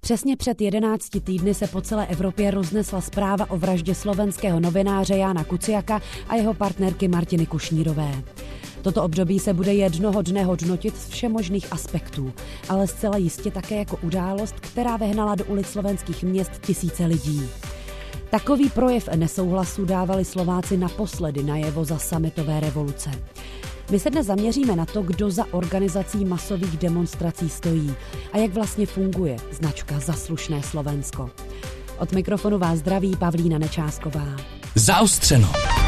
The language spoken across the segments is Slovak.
Přesně před 11 týdny se po celé Evropě roznesla zpráva o vraždě slovenského novináře Jána Kuciaka a jeho partnerky Martiny Kušnírové. Toto období se bude jednoho dne hodnotit z všemožných aspektů, ale zcela jistě také jako událost, která vehnala do ulic slovenských měst tisíce lidí. Takový projev nesouhlasu dávali Slováci naposledy najevo za sametové revoluce. My se dnes zaměříme na to, kdo za organizací masových demonstrací stojí a jak vlastně funguje značka Zaslušné Slovensko. Od mikrofonu vás zdraví Pavlína Nečásková. Zaostřeno.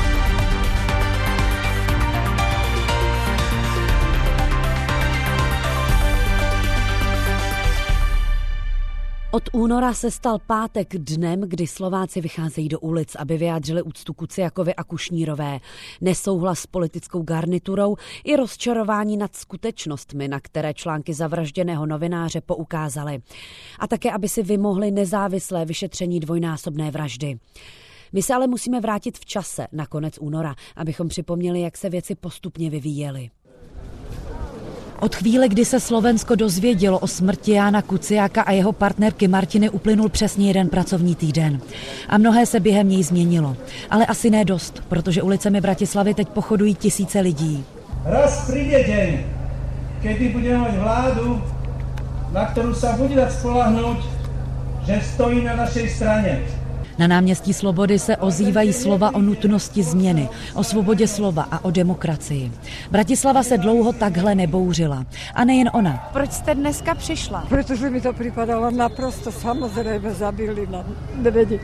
Od února se stal pátek dnem, kdy Slováci vycházejí do ulic, aby vyjádřili úctu Kuciakovi a Kušnírové, nesouhlas s politickou garniturou i rozčarování nad skutečnostmi, na které články zavražděného novináře poukázaly. A také, aby si vymohli nezávislé vyšetření dvojnásobné vraždy. My se ale musíme vrátit v čase na konec února, abychom připomněli, jak se věci postupně vyvíjely. Od chvíle, kdy se Slovensko dozvědělo o smrti Jána Kuciaka a jeho partnerky Martiny, uplynul přesně jeden pracovní týden. A mnohé se během něj změnilo. Ale asi ne dost, protože ulicemi Bratislavy teď pochodují tisíce lidí. Raz príde deň, kedy budeme mať vládu, na ktorú sa bude dať spoľahnúť, že stojí na našej strane. Na náměstí Slobody se ozývají slova o nutnosti změny, o svobodě slova a o demokracii. Bratislava se dlouho takhle nebouřila. A nejen ona. Proč jste dneska přišla? Protože mi to připadalo naprosto samozrejme, zabili na nevedi.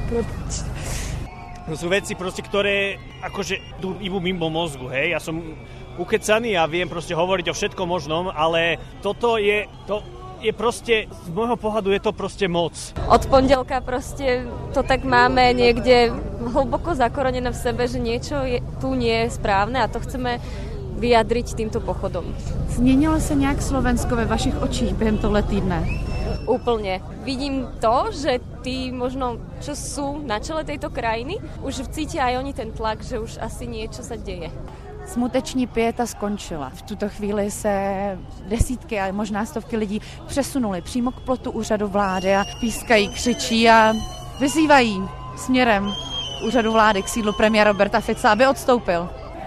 To sú veci, ktoré akože idú mimo mozgu, hej. Ja som ukecaný a viem hovoriť o všetkom možnom, ale toto je proste, z môjho pohľadu je to proste moc. Od pondelka proste to tak máme niekde hlboko zakorenené v sebe, že niečo tu nie je správne a to chceme vyjadriť týmto pochodom. Změnilo se nějak Slovensko ve vašich očích během tohle týdne? Úplne. Vidím to, že tí možno, čo sú na čele tejto krajiny, už cítia aj oni ten tlak, že už asi niečo sa deje. Smuteční pieta skončila. V tuto chvíli se desítky a možná stovky lidí přesunuli přímo k plotu úřadu vlády a pískají, křičí a vyzývají směrem úřadu vlády k sídlu premiéra Roberta Fica, aby odstoupil.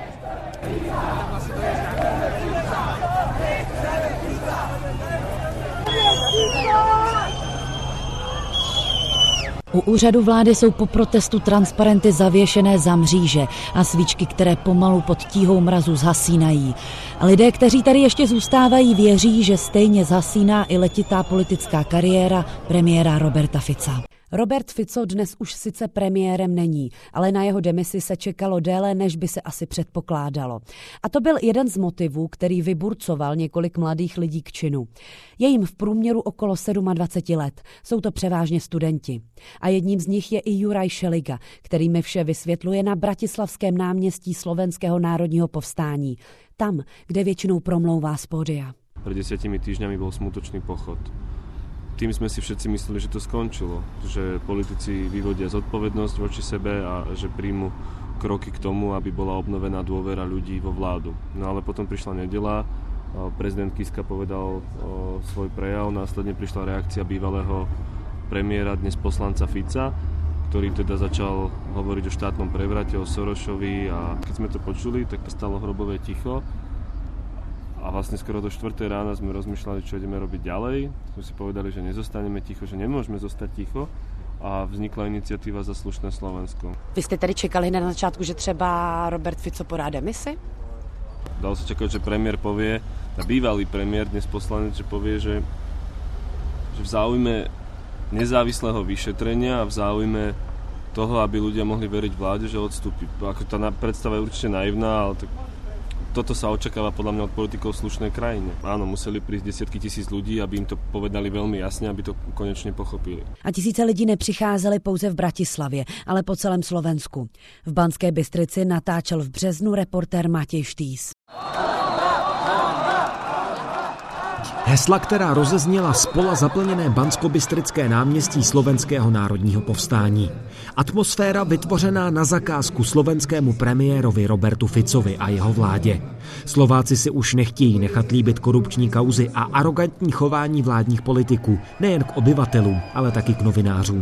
U úřadu vlády jsou po protestu transparenty zavěšené za mříže a svíčky, které pomalu pod tíhou mrazu zhasínají. A lidé, kteří tady ještě zůstávají, věří, že stejně zhasíná i letitá politická kariéra premiéra Roberta Fica. Robert Fico dnes už sice premiérem není, ale na jeho demisi se čekalo déle, než by se asi předpokládalo. A to byl jeden z motivů, který vyburcoval několik mladých lidí k činu. Je jim v průměru okolo 27 let. Jsou to převážně studenti. A jedním z nich je i Juraj Šeliga, který mi vše vysvětluje na bratislavském náměstí Slovenského národního povstání. Tam, kde většinou promlouvá z pódia. Pred 10 týždňami bol smutočný pochod. Tým sme si všetci mysleli, že to skončilo, že politici vyvodia zodpovednosť voči sebe a že príjmu kroky k tomu, aby bola obnovená dôvera ľudí vo vládu. No ale potom prišla nedeľa, prezident Kiska povedal svoj prejav, následne prišla reakcia bývalého premiéra, dnes poslanca Fica, ktorý teda začal hovoriť o štátnom prevrate, o Sorošovi a keď sme to počuli, tak stalo hrobové ticho. A vlastne skoro do 4. rána sme rozmýšľali, čo ideme robiť ďalej. Sme si povedali, že nezostaneme ticho, že nemôžeme zostať ticho a vznikla iniciatíva Zaslušné Slovensko. Vy jste tedy čekali na začátku, že třeba Robert Fico podá demisi? Dalo sa čakať, že premiér povie, a bývalý premiér, dnes poslanec, že povie, že v záujme nezávislého vyšetrenia a v záujme toho, aby ľudia mohli veriť vláde, že odstúpi. Ako tá predstava je určite naivná, ale tak toto sa očakáva podľa mňa od politikov slušnej krajine. Áno, museli prísť desiatky tisíc ľudí, aby im to povedali veľmi jasne, aby to konečne pochopili. A tisíce lidí nepřicházeli pouze v Bratislavě, ale po celém Slovensku. V Banské Bystrici natáčel v březnu reportér Matěj Štýs. Hesla, která rozezněla z pola zaplněné Banskobystrické náměstí Slovenského národního povstání. Atmosféra vytvořená na zakázku slovenskému premiérovi Robertu Ficovi a jeho vládě. Slováci si už nechtějí nechat líbit korupční kauzy a arogantní chování vládních politiků, nejen k obyvatelům, ale taky k novinářům.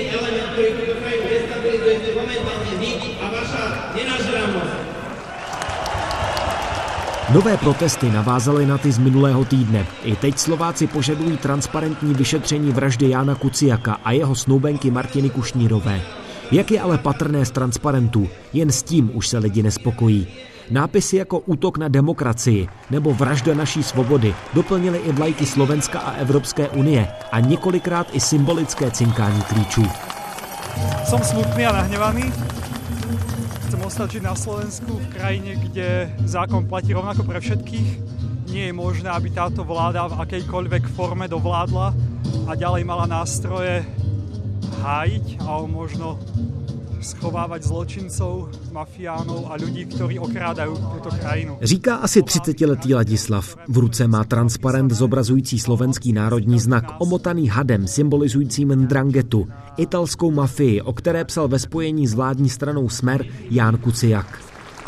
Nové protesty navázaly na ty z minulého týdne. I teď Slováci požadují transparentní vyšetření vraždy Jána Kuciaka a jeho snoubenky Martiny Kušnírové. Jak je ale patrné z transparentů, jen s tím už se lidi nespokojí. Nápisy jako útok na demokracii nebo vražda naší svobody doplnily i vlajky Slovenska a Evropské unie a několikrát i symbolické cinkání klíčů. Som smutný a nahnevaný. Chcem ostať žiť na Slovensku, v krajine, kde zákon platí rovnako pre všetkých. Nie je možné, aby táto vláda v akejkoľvek forme dovládla a ďalej mala nástroje hájiť alebo možno schovávať zločincov, mafiánov a ľudí, ktorí okrádajú túto krajinu. Říká asi 30letý Ladislav. V ruce má transparent zobrazující slovenský národní znak, omotaný hadem symbolizujícím Ndrangetu, italskou mafii, o které psal ve spojení s vládní stranou Smer Ján Kuciak.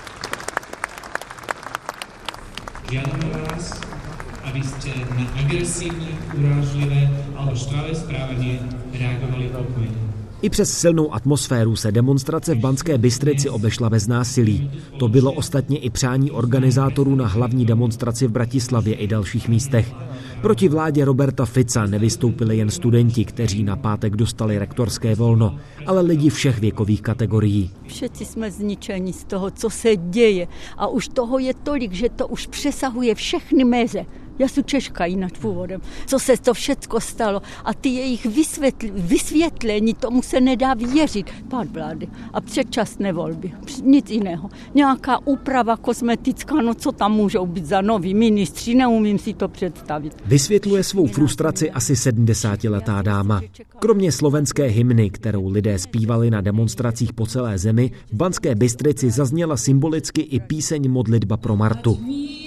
Žiadame vás, aby ste na agresívne, urážlivé alebo štvavé správanie reagovali pokojne. I přes silnou atmosféru se demonstrace v Banské Bystrici obešla bez násilí. To bylo ostatně i přání organizátorů na hlavní demonstraci v Bratislavě i dalších místech. Proti vládě Roberta Fica nevystoupili jen studenti, kteří na pátek dostali rektorské volno, ale lidi všech věkových kategorií. Všetci jsme zničeni z toho, co se děje. A už toho je tolik, že to už přesahuje všechny meze. Já jsem Češka jinak původem. Co se to všecko stalo a ty jejich vysvětlení, tomu se nedá věřit. Pád vlády a předčasné volby. Nic jiného. Nějaká úprava kosmetická, no co tam můžou být za noví ministři, neumím si to představit. Vysvětluje svou frustraci asi 70letá dáma. Kromě slovenské hymny, kterou lidé zpívali na demonstracích po celé zemi, v Banské Bystrici zazněla symbolicky i píseň Modlitba pro Martu.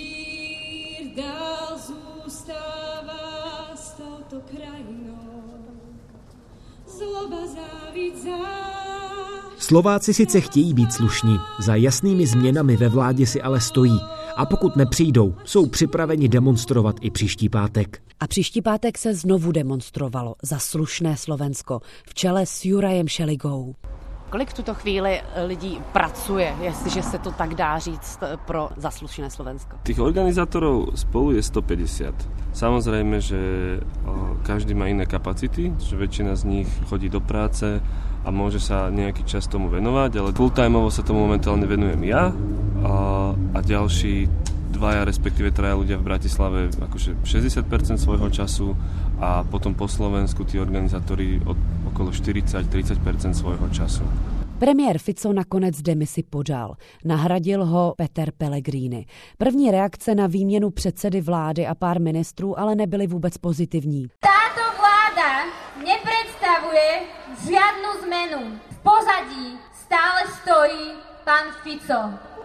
Slováci sice chtějí být slušní, za jasnými změnami ve vládě si ale stojí a pokud nepřijdou, jsou připraveni demonstrovat i příští pátek. A příští pátek se znovu demonstrovalo za slušné Slovensko v čele s Jurajem Šeligou. Kolik v tuto chvíli lidí pracuje, jestliže se to tak dá říct, pro zaslušné Slovensko? Tých organizátorov spolu je 150. Samozrejme, že každý má iné kapacity, že väčšina z nich chodí do práce a môže sa nejaký čas tomu venovať, ale full-timeovo sa tomu momentálne venujem ja a ďalší dvaja, respektíve traja ľudia v Bratislave akože 60% svojho času a potom po Slovensku tí organizátori okolo 40-30% svojho času. Premiér Fico nakonec demisi podal. Nahradil ho Peter Pellegrini. První reakce na výměnu předsedy vlády a pár ministrů ale nebyly vůbec pozitivní. Táto vláda nepredstavuje žiadnu zmenu. V pozadí stále stojí pán Fico.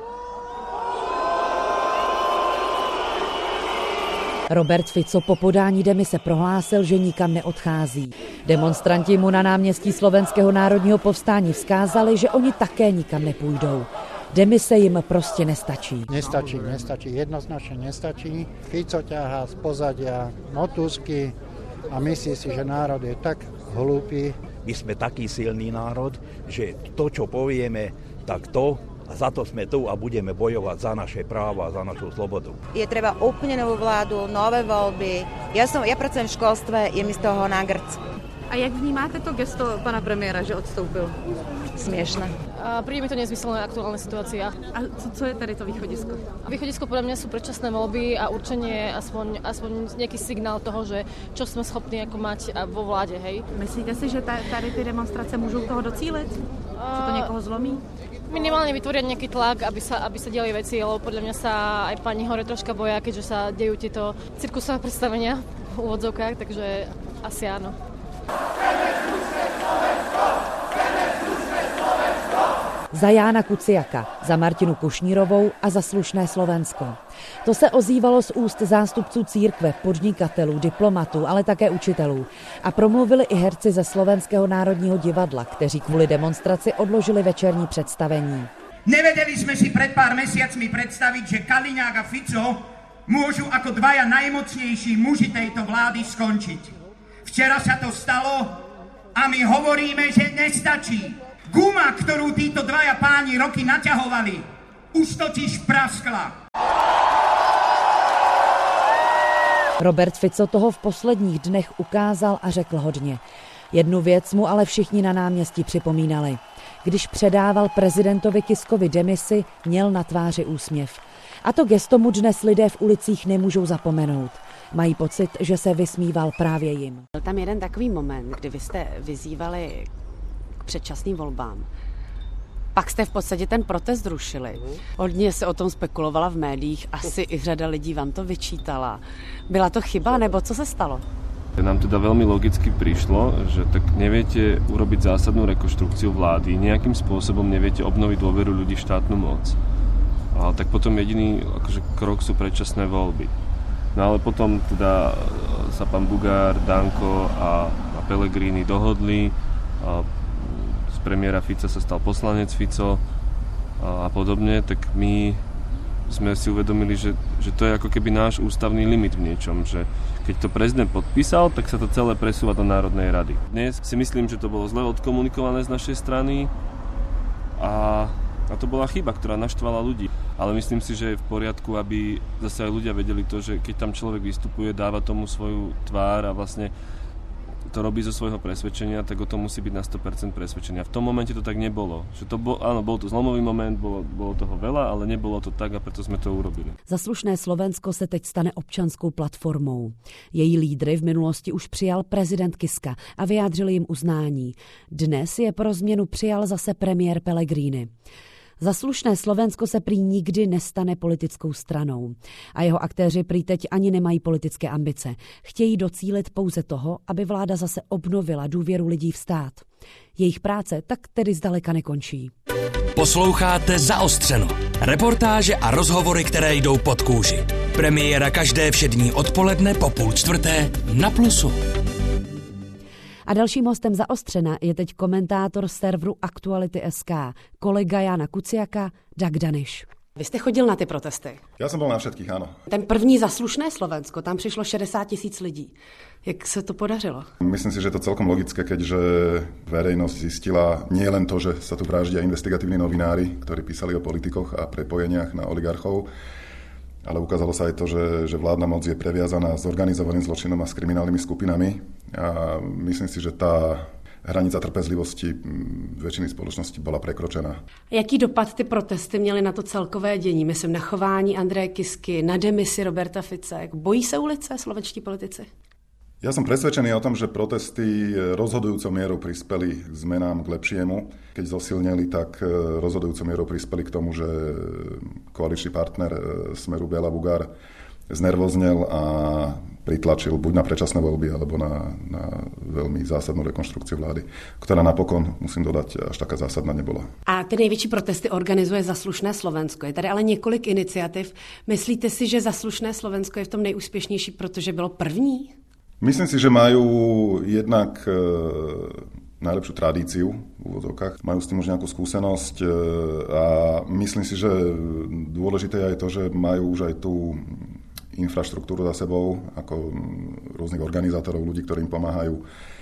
Robert Fico po podání demise prohlásil, že nikam neodchází. Demonstranti mu na náměstí Slovenského národního povstání vzkázali, že oni také nikam nepůjdou. Demise jim prostě nestačí. Nestačí, jednoznačne nestačí. Fico ťahá z pozadia motusky a myslí si, že národ je tak hlúpy. My sme taký silný národ, že to, čo povieme, tak to a za to sme tu a budeme bojovať za naše práva, za našu slobodu. Je treba úplne novú vládu, nové voľby. Ja pracujem v školstve, je mi z toho na grc. A jak vnímáte to gesto pana premiéra, že odstoupil? Smiešne. Príde mi to nezmyselné aktuálna situácia. A co je tady to východisko? Východisko podľa mňa sú predčasné voľby a určenie aspoň nejaký signál toho, že čo sme schopní ako mať vo vláde, hej. Myslíte si, že tady ty demonstrace môžu toho docílit? Že to niekoho zlomí? Minimálne vytvoriť nejaký tlak, aby sa diali veci, lebo podľa mňa sa aj pani hore troška boja, keďže sa dejú tieto cirkusové predstavenia v úvodzovkách, takže asi áno. Za Jána Kuciaka, za Martinu Kušnírovou a za slušné Slovensko. To se ozývalo z úst zástupců církve, podnikatelů, diplomatů, ale také učitelů. A promluvili i herci ze Slovenského národního divadla, kteří kvůli demonstraci odložili večerní představení. Nevedeli sme si pred pár mesiacmi predstaviť, že Kaliňák a Fico môžu ako dvaja najmocnejší muži tejto vlády skončiť. Včera sa to stalo a my hovoríme, že nestačí. Guma, ktorú títo dvaja páni roky naťahovali, už totiž praskla. Robert Fico toho v posledních dnech ukázal a řekl hodně. Jednu věc mu ale všichni na náměstí připomínali. Když předával prezidentovi Kiskovi demisi, měl na tváři úsměv. A to gesto mu dnes lidé v ulicích nemůžou zapomenout. Mají pocit, že se vysmíval právě jim. Byl tam jeden takový moment, kdy vy jste vyzývali k předčasným volbám. Pak jste v podstatě ten protest zrušili. Hodně se o tom spekulovala v médiích, asi i řada lidí vám to vyčítala. Byla to chyba, nebo co se stalo? Nám teda veľmi logicky prišlo, že tak neviete urobiť zásadnú rekonštrukciu vlády, nejakým spôsobom neviete obnoviť dôveru ľudí v štátnu moc. A tak potom jediný krok sú predčasné voľby. No ale potom teda sa pán Bugár, Danko a Pellegrini dohodli, z premiéra Fica sa stal poslanec Fico a podobne, tak my sme si uvedomili, že to je ako keby náš ústavný limit v niečom, že keď to prezident podpísal, tak sa to celé presúva do Národnej rady. Dnes si myslím, že to bolo zle odkomunikované z našej strany a to bola chyba, ktorá naštvala ľudí. Ale myslím si, že je v poriadku, aby zase aj ľudia vedeli to, že keď tam človek vystupuje, dáva tomu svoju tvár a vlastne to robí zo svojho presvedčenia, tak o tom musí byť na 100% presvedčenia. V tom momente to tak nebolo. Že to áno, bol to zlomový moment, bolo toho veľa, ale nebolo to tak a preto sme to urobili. Za slušné Slovensko se teď stane občanskou platformou. Její lídry v minulosti už přijal prezident Kiska a vyjádřili jim uznání. Dnes je pro změnu přijal zase premiér Pellegrini. Za slušné Slovensko se prý nikdy nestane politickou stranou. A jeho aktéři prý teď ani nemají politické ambice. Chtějí docílit pouze toho, aby vláda zase obnovila důvěru lidí v stát. Jejich práce tak tedy zdaleka nekončí. Posloucháte Zaostřeno. Reportáže a rozhovory, které jdou pod kůži. Premiéra každé všední odpoledne po 3:30 na Plusu. A dalším hostem Zaostřena je teď komentátor serveru Aktuality.sk, kolega Jána Kuciaka, Dag Daniš. Vy jste chodil na ty protesty? Já jsem byl na všetkých, áno. Ten první za slušné Slovensko, tam přišlo 60 000 lidí. Jak se to podařilo? Myslím si, že je to celkom logické, keďže verejnosť zistila nie len to, že sa tu vraždia investigatívni novinári, ktorí písali o politikoch a prepojeniach na oligarchov, ale ukázalo sa aj to, že vládna moc je previazaná s organizovaným zločinom a s kriminálnymi skupinami. A myslím si, že tá hranica trpezlivosti väčšiny spoločnosti bola prekročená. Jaký dopad ty protesty měly na to celkové dění? Myslím na chování Andreje Kisky, na demisi Roberta Fice. Bojí se ulice slovenští politici? Ja som presvedčený o tom, že protesty rozhodujúcou mierou prispeli k zmenám k lepšiemu. Keď zosilneli, tak rozhodujúcou mierou prispeli k tomu, že koaličný partner Smeru Béla Bugár znervoznel a pritlačil buď na predčasné voľby, alebo na veľmi zásadnú rekonštrukciu vlády, ktorá napokon, musím dodať, až taká zásadná nebola. A ty největší protesty organizuje Za slušné Slovensko. Je tady ale několik iniciativ. Myslíte si, že Za slušné Slovensko je v tom nejúspěšnější, protože bylo první? Myslím si, že majú jednak najlepšiu tradíciu v úvodzovkách. Majú s tým už nejakú skúsenosť a myslím si, že dôležité je aj to, že majú už aj tú infraštruktúru za sebou, ako rôznych organizátorov, ľudí, ktorí im pomáhajú,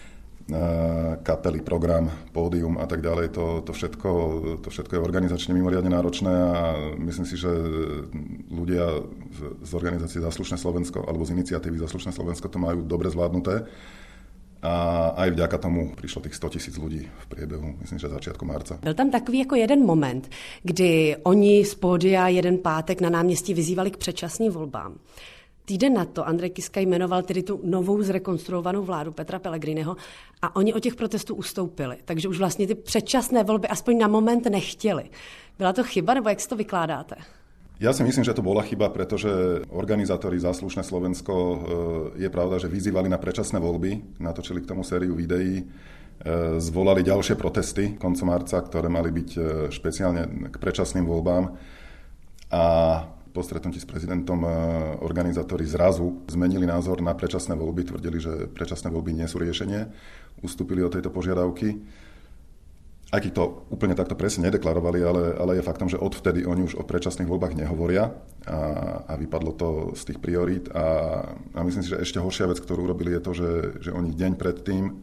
kapely, program, pódium a tak ďalej. To všetko je organizačne mimoriadne náročné a myslím si, že ľudia z organizácie Za slušné Slovensko alebo z iniciatívy Za slušné Slovensko to majú dobre zvládnuté. A aj vďaka tomu prišlo tých 100 000 ľudí v priebehu, myslím, že začiatku marca. Byl tam takový jako jeden moment, kdy oni z pódia jeden pátek na náměstí vyzývali k předčasným volbám. Týden na to Andrej Kiska jmenoval tedy tu novou zrekonstruovanou vládu Petra Pellegriniho a oni od těch protestů ustoupili. Takže už vlastně ty předčasné volby aspoň na moment nechtěli. Byla to chyba, nebo jak si to vykládáte? Ja si myslím, že to bola chyba, pretože organizátori Za slušné Slovensko je pravda, že vyzývali na predčasné voľby, natočili k tomu sériu videí, zvolali ďalšie protesty koncom marca, ktoré mali byť špeciálne k predčasným voľbám. A po stretnutí s prezidentom organizátori zrazu zmenili názor na predčasné voľby, tvrdili, že predčasné voľby nie sú riešenie, ustúpili od tejto požiadavky. Aj keď to úplne takto presne nedeklarovali, ale je faktom, že odvtedy oni už o predčasných voľbách nehovoria a vypadlo to z tých priorít. A myslím si, že ešte horšia vec, ktorú urobili, je to, že oni deň predtým,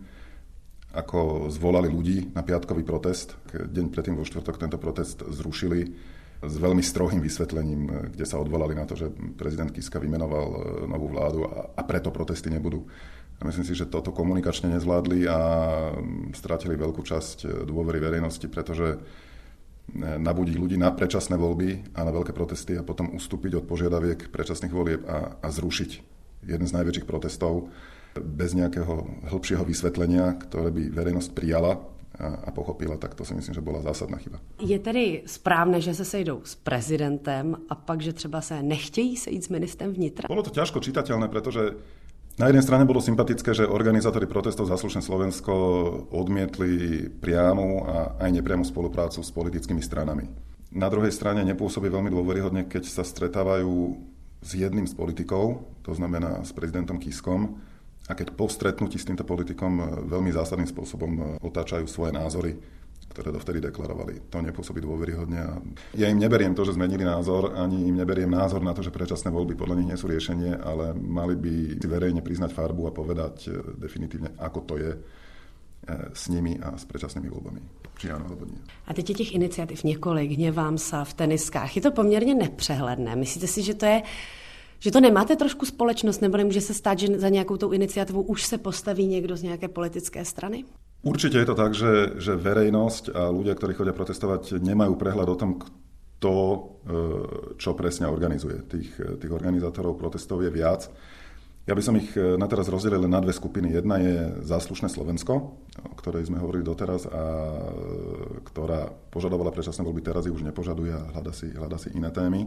ako zvolali ľudí na piatkový protest, deň predtým vo štvrtok tento protest zrušili s veľmi strohým vysvetlením, kde sa odvolali na to, že prezident Kiska vymenoval novú vládu a preto protesty nebudú. A myslím si, že toto komunikačne nezvládli a strátili veľkú časť dôvery verejnosti, pretože nabúdiť ľudí na predčasné voľby a na veľké protesty a potom ustúpiť od požiadaviek predčasných volieb a zrušiť jeden z najväčších protestov bez nejakého hĺbšieho vysvetlenia, ktoré by verejnosť prijala a pochopila, tak to si myslím, že bola zásadná chyba. Je tedy správné, že se sejdou s prezidentem a pak, že třeba se nechtějí sejít s ministrem vnitra? Bolo to ťažko čitateľné, pretože na jednej strane bolo sympatické, že organizátori protestov za slušné Slovensko odmietli priamu a aj nepriamu spoluprácu s politickými stranami. Na druhej strane nepôsobí veľmi dôveryhodne, keď sa stretávajú s jedným z politikov, to znamená s prezidentom Kiskom, a keď po stretnutí s týmto politikom veľmi zásadným spôsobom otáčajú svoje názory, ktoré dovtedy deklarovali. To nepôsobí dôveryhodne. Ja im neberiem to, že zmenili názor, ani im neberiem názor na to, že predčasné voľby podľa nich nie sú riešenie, ale mali by si verejne priznať farbu a povedať definitívne, ako to je s nimi a s predčasnými voľbami. Či áno, alebo nie. A teď je těch iniciativ několik, Hněvám sa v teniskách. Je to poměrně nepřehledné. Myslíte si, že to nemáte trošku společnost, nebo nemůže se stát, že za nějakou tou iniciativou už se postaví někdo z nějaké politické strany? Určite je to tak, že verejnosť a ľudia, ktorí chodia protestovať, nemajú prehľad o tom, kto čo presne organizuje. Tých organizátorov protestov je viac. Ja by som ich na teraz rozdelil na dve skupiny. Jedna je Záslušné Slovensko, o ktorej sme hovorili doteraz a ktorá požadovala predčasné voľby, teraz ich už nepožaduje a hľada si iné témy.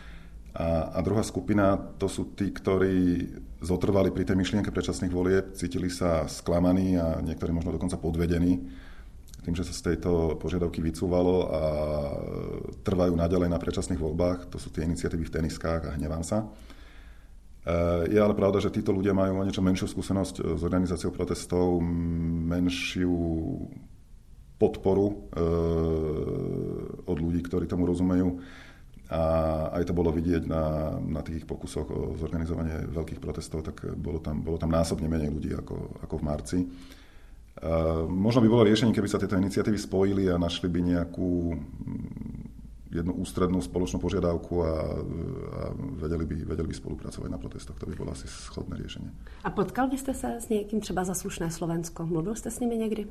A druhá skupina, to sú tí, ktorí zotrvali pri tej myšlienke predčasných volieb, cítili sa sklamaní a niektorí možno dokonca podvedení tým, že sa z tejto požiadavky vycúvalo a trvajú naďalej na predčasných voľbách. To sú tie iniciatívy v teniskách a Hnevám sa. Je ale pravda, že títo ľudia majú o niečo menšiu skúsenosť s organizáciou protestov, menšiu podporu od ľudí, ktorí tomu rozumejú. A aj to bolo vidieť na tých pokusoch o zorganizovanie veľkých protestov, tak bolo tam násobne menej ľudí ako v marci. Možno by bolo riešenie, keby sa tieto iniciatívy spojili a našli by nejakú jednu ústrednú spoločnú požiadavku a vedeli by spolupracovať na protestoch. To by bolo asi schodné riešenie. A potkal byste se s někým třeba za Slušné Slovensko? Mluvil jste s nimi někdy?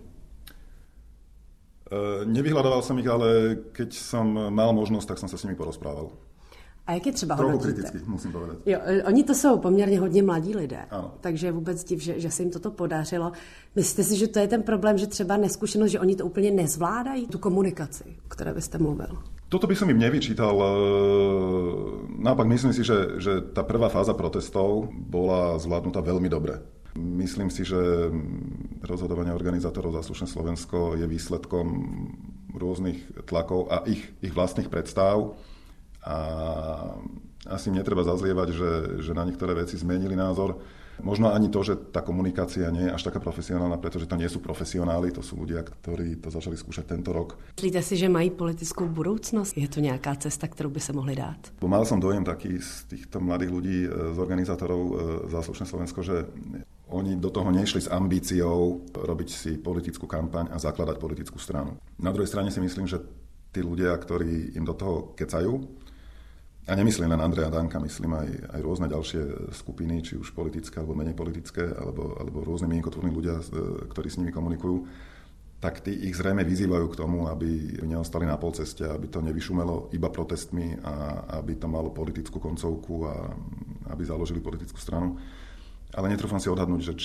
Nevyhľadával som ich, ale keď som mal možnosť, tak som sa s nimi porozprával. A jak je třeba hodnotíte? hodnotíte? Trochu kriticky, musím povedať. Jo, oni to jsou poměrně hodně mladí lidé, ano. Takže vůbec div, že se jim toto podařilo. Myslíte si, že to je ten problém, že třeba neskušenost, že oni to úplně nezvládají, tu komunikaci, o které byste mluvil? Toto by som im nevyčítal. Naopak myslím si, že tá prvá fáza protestov bola zvládnutá veľmi dobre. Myslím si, že rozhodovanie organizátorov za Slušné Slovensko je výsledkom rôznych tlakov a ich vlastných predstav. A asi im netreba zazlievať, že na niektoré veci zmenili názor. Možno ani to, že tá komunikácia nie je až taká profesionálna, pretože to nie sú profesionáli, to sú ľudia, ktorí to začali skúšať tento rok. Myslíte si, že mají politickou budoucnost? Je to nějaká cesta, kterou by se mohli dát? Mal som dojem taký z týchto mladých ľudí, z organizátorov za Slušné Slovensko, že oni do toho nešli s ambíciou robiť si politickú kampaň a zakladať politickú stranu. Na druhej strane si myslím, že tí ľudia, ktorí im do toho kecajú, a nemyslím len Andreja Danka, myslím aj rôzne ďalšie skupiny, či už politické, alebo menej politické, alebo rôzne mienkotvorní ľudia, ktorí s nimi komunikujú, tak tí ich zrejme vyzývajú k tomu, aby neostali na polceste, aby to nevyšumelo iba protestmi a aby to malo politickú koncovku a aby založili politickú stranu. Ale netrúfam si odhadnúť, že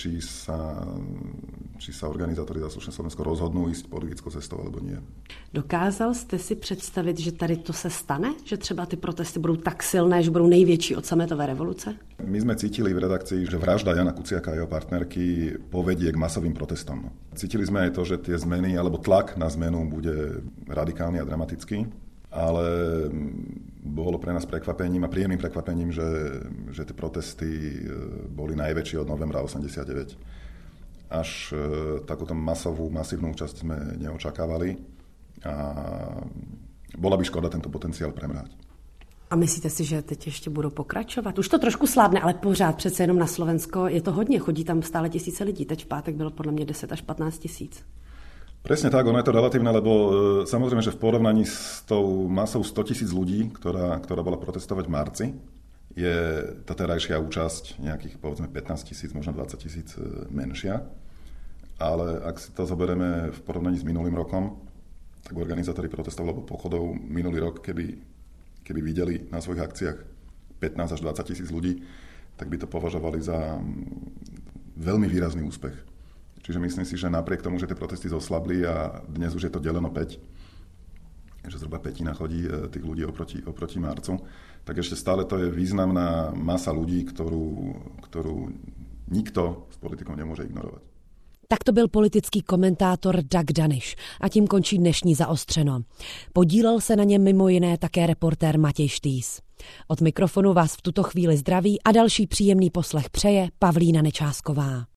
či sa organizátori za slušné Slovensko rozhodnú ísť politickou cestou alebo nie. Dokázal jste si představit, že tady to se stane? Že třeba ty protesty budou tak silné, že budou největší od sametové revoluce? My sme cítili v redakcii, že vražda Jana Kuciaka a jeho partnerky povedie k masovým protestom. Cítili sme aj to, že tie zmeny alebo tlak na zmenu bude radikálny a dramatický. Ale bolo pre nás prekvapením a príjemným prekvapením, že tie protesty boli najväčšie od novembra 89. Až takúto masívnu účasť sme neočakávali a bola by škoda tento potenciál premrhať. A myslíte si, že teď ještě budou pokračovat? Už to trošku slábne, ale pořád přece jenom na Slovensko je to hodně, chodí tam stále tisíce lidí. Teď v pátek bylo podle mě 10 až 15 tisíc. Presne tak, ono je to relatívne, lebo samozrejme, že v porovnaní s tou masou 100 000 ľudí, ktorá bola protestovať v marci, je tá terajšia účasť nejakých, povedzme, 15 000, možno 20 000 menšia. Ale ak si to zoberieme v porovnaní s minulým rokom, tak organizátori protestov alebo pochodov minulý rok, keby videli na svojich akciách 15 až 20 000 ľudí, tak by to považovali za veľmi výrazný úspech. Čiže myslím si, že napriek tomu, že tie protesty zoslabli a dnes už je to deleno 5, že zhruba 5 chodí tých ľudí oproti marcu, tak ešte stále to je významná masa ľudí, ktorú nikto s politikou nemôže ignorovať. Tak to byl politický komentátor Dag Daniš a tím končí dnešní Zaostřeno. Podílel se na něm mimo jiné také reportér Matěj Štýs. Od mikrofonu vás v tuto chvíli zdraví a další příjemný poslech přeje Pavlína Nečásková.